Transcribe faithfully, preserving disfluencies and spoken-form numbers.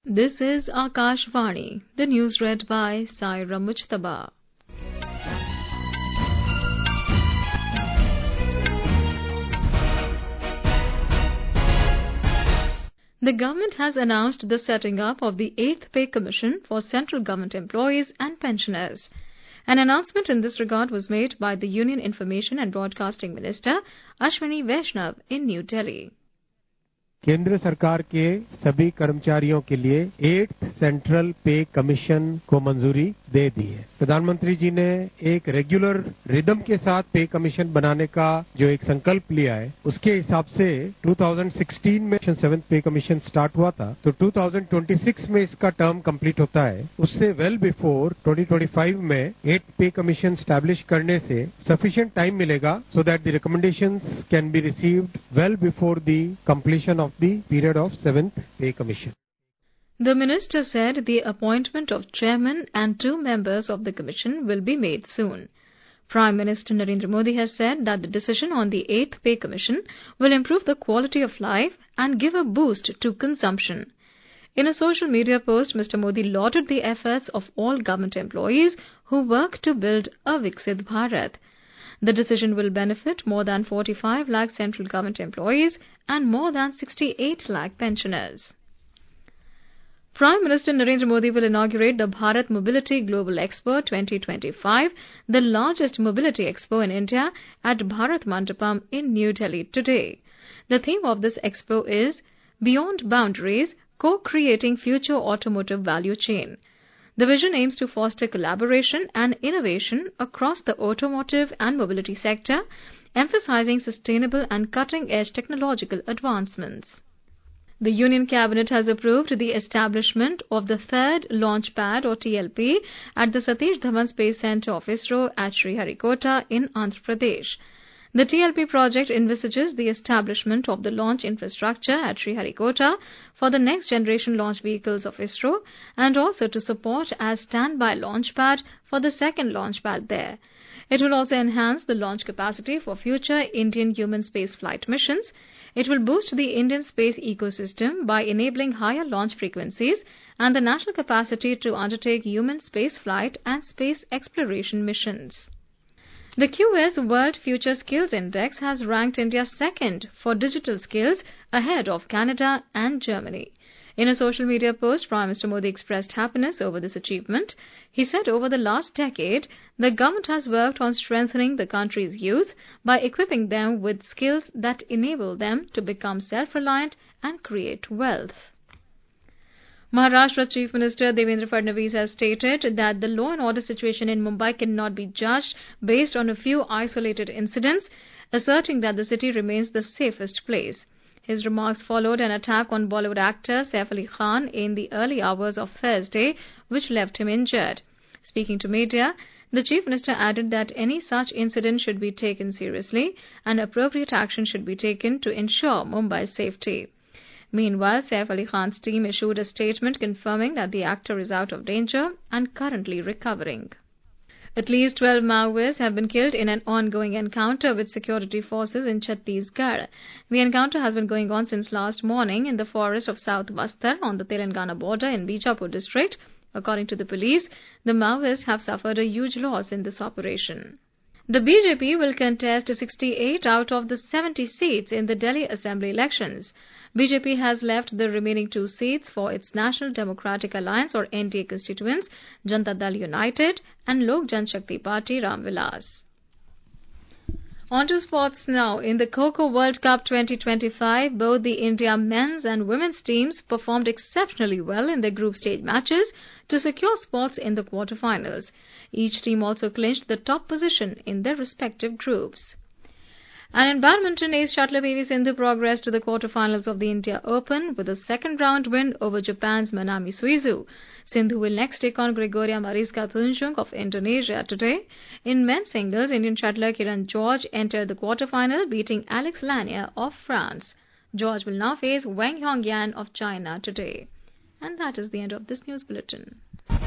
This is Akashvani, the news read by Saira Mujtaba. The government has announced the setting up of the eighth Pay Commission for central government employees and pensioners. An announcement in this regard was made by the Union Information and Broadcasting Minister Ashwini Vaishnav in New Delhi. केंद्र सरकार के सभी कर्मचारियों के लिए eighth central पे commission को मंजूरी दे दी है। प्रधानमंत्री जी ने एक रेगुलर रिदम के साथ पे कमीशन बनाने का जो एक संकल्प लिया है, उसके हिसाब से दो हज़ार सोलह में सेवेंथ पे कमीशन स्टार्ट हुआ था, तो दो हज़ार छब्बीस में इसका टर्म कंप्लीट होता है। उससे वेल बिफोर दो हज़ार पच्चीस में एट्थ पे कमीशन स्टैब्लिश करने से सफिशिएंट टाइम मिलेगा so that the recommendations can be received well before the completion of the period of seventh Pay Commission. The minister said the appointment of chairman and two members of the commission will be made soon. Prime Minister Narendra Modi has said that the decision on the eighth Pay Commission will improve the quality of life and give a boost to consumption. In a social media post, Mister Modi lauded the efforts of all government employees who work to build a Viksit Bharat. The decision will benefit more than forty-five lakh central government employees and more than sixty-eight lakh pensioners. Prime Minister Narendra Modi will inaugurate the Bharat Mobility Global Expo twenty twenty-five, the largest mobility expo in India, at Bharat Mandapam in New Delhi today. The theme of this expo is Beyond Boundaries, Co-Creating Future Automotive Value Chain. The vision aims to foster collaboration and innovation across the automotive and mobility sector, emphasizing sustainable and cutting-edge technological advancements. The Union Cabinet has approved the establishment of the third launch pad or T L P at the Satish Dhawan Space Centre of ISRO at Sriharikota in Andhra Pradesh. The T L P project envisages the establishment of the launch infrastructure at Sriharikota for the next generation launch vehicles of ISRO and also to support as standby launch pad for the second launch pad there. It will also enhance the launch capacity for future Indian human spaceflight missions. It will boost the Indian space ecosystem by enabling higher launch frequencies and the national capacity to undertake human spaceflight and space exploration missions. The Q S World Future Skills Index has ranked India second for digital skills ahead of Canada and Germany. In a social media post, Prime Minister Modi expressed happiness over this achievement. He said over the last decade, the government has worked on strengthening the country's youth by equipping them with skills that enable them to become self-reliant and create wealth. Maharashtra Chief Minister Devendra Fadnavis has stated that the law and order situation in Mumbai cannot be judged based on a few isolated incidents, asserting that the city remains the safest place. His remarks followed an attack on Bollywood actor Saif Ali Khan in the early hours of Thursday, which left him injured. Speaking to media, the Chief Minister added that any such incident should be taken seriously and appropriate action should be taken to ensure Mumbai's safety. Meanwhile, Saif Ali Khan's team issued a statement confirming that the actor is out of danger and currently recovering. At least twelve Maoists have been killed in an ongoing encounter with security forces in Chhattisgarh. The encounter has been going on since last morning in the forest of South Bastar on the Telangana border in Bijapur district. According to the police, the Maoists have suffered a huge loss in this operation. The B J P will contest sixty-eight out of the seventy seats in the Delhi Assembly elections. B J P has left the remaining two seats for its National Democratic Alliance or N D A constituents, Janata Dal United and Lok Janshakti Party Ram Vilas. On to sports now. In the Kho-Kho World Cup twenty twenty-five, both the India men's and women's teams performed exceptionally well in their group stage matches to secure spots in the quarterfinals. Each team also clinched the top position in their respective groups. And in badminton, ace shuttler P V Sindhu progressed to the quarterfinals of the India Open with a second round win over Japan's Manami Suizu. Sindhu will next take on Gregoria Mariska Tunjung of Indonesia today. In men's singles, Indian shuttler Kiran George entered the quarterfinal, beating Alex Lanier of France. George will now face Wang Hongyan of China today. And that is the end of this news bulletin.